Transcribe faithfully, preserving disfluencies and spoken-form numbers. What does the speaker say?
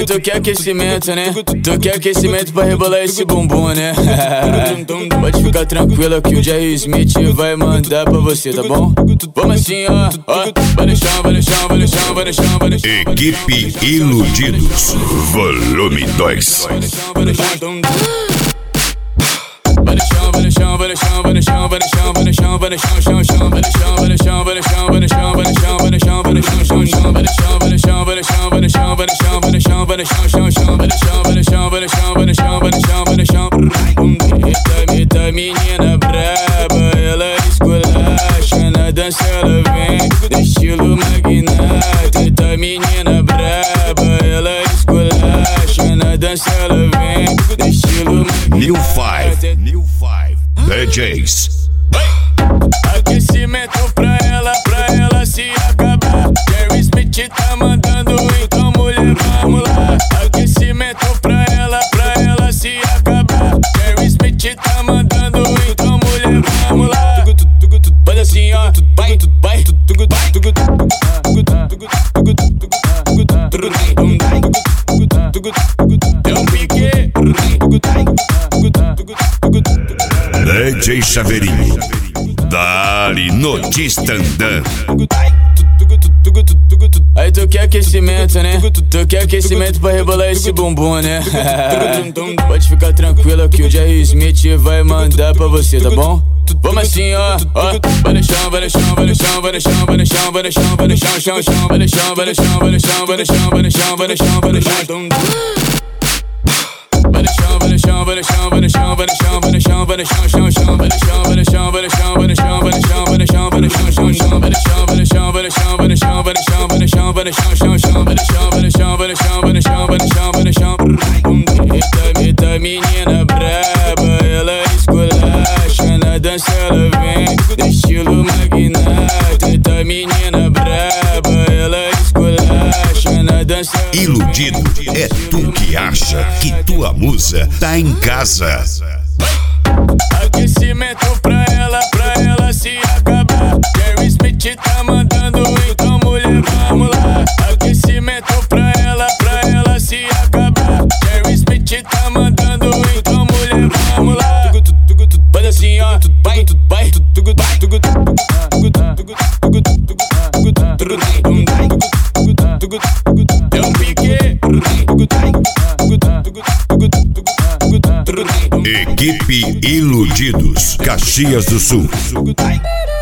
Aí tu quer aquecimento, né? Tu quer aquecimento pra rebolar esse bumbum, né? Pode ficar tranquila que o Jerry Smith vai mandar pra você, tá bom? Vamos assim, ó, ó. Vai no chão, vai no chão, vai no chão, vai no chão, vai no chão. Equipe Iludidos, volume dois. Vai no chão, vai no chão, vai no chão, vai no chão, vai no chão, vai no chão, vai no chão, vai no chão, vai no chão, chão, chão, vai no chão, vai no chão, vai no chão, vai no chão, vai no chão, vai no chão, vai no chão, chão, chão, vai no chão, vai no chão, vai no chão, vai no chão, vai no chão, vai no chão, vai no chão, chão, chão, vai no chão, vai no chão, vai no chão, vai no chão, vai no chão, vai no chão. Eita, eita, menina braba, ela esculacha na dança, ela vem do estilo magnata. Eita, menina braba, ela esculacha na dança, ela vem do estilo magnata. New Five, New Five, D Js. Aquecimento pra ela, pra ela se acabar. Jerry Smith tá mandando, então mulher, vamos lá. Aquecimento pra ela, pra ela se acabar. Jerry Smith tá mandando, então mulher, vamos lá. Faz assim, ó, vai, vai, é um pique. D J Chaveirinho, dali no Distandã. Aí tu quer aquecimento, né? Tu quer aquecimento pra rebolar esse bumbum, né? Pode ficar tranquila que o Jerry Smith vai mandar pra você, tá bom? Vamos assim, ó, ó. Vai no chão, vai no chão, vai no chão, vai no chão, vai no chão, vai no chão, vai no chão, chão, chão, vai no chão, vai no chão, vai no chão, vai no chão, vai no chão, vai no chão, vai no chão. Vai no chão, vai no chão, vai no chão, vai no chão, vai no chão, vai no chão, vai no chão, chão, chão, vai no chão, vai no chão, vai no chão, vai no chão, vai no chão, vai no chão, vai no chão, chão, chão, vai no chão, vai no chão, vai no chão, vai no chão, vai no chão, vai no chão, vai no chão, chão, chão, vai no chão, vai no chão, vai no chão, vai no chão, vai no chão, vai no chão. Eita, eita, menina braba, ela esculacha na dança, ela vem do estilo magnata. Eita, menina braba, ela esculacha na dança. Iludido é tu que acha que tua musa tá em casa. Aquecimento pra ela, pra ela se acabar. Jerry Smith tá mandando, então mulher, vamos lá. Aquecimento pra ela, pra ela se acabar. Jerry Smith tá mandando, então mulher, vamos lá. Faz assim, ó, vai, vai, é um pique. Equipe Iludidos, Caxias do Sul.